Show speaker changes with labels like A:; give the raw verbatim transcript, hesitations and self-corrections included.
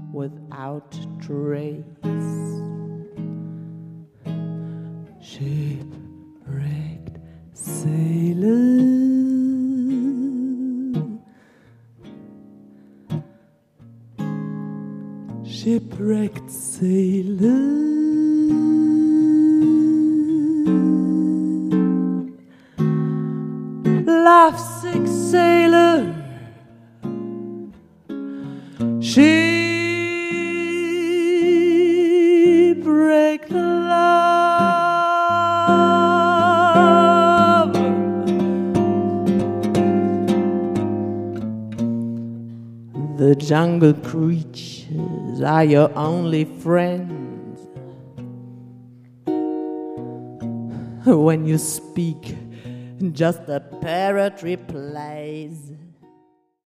A: without trace. Shipwrecked sailor, shipwrecked sailor, lovesick sailor, shipwrecked love. The jungle creatures are your only friends. When you speak, just a parrot replies.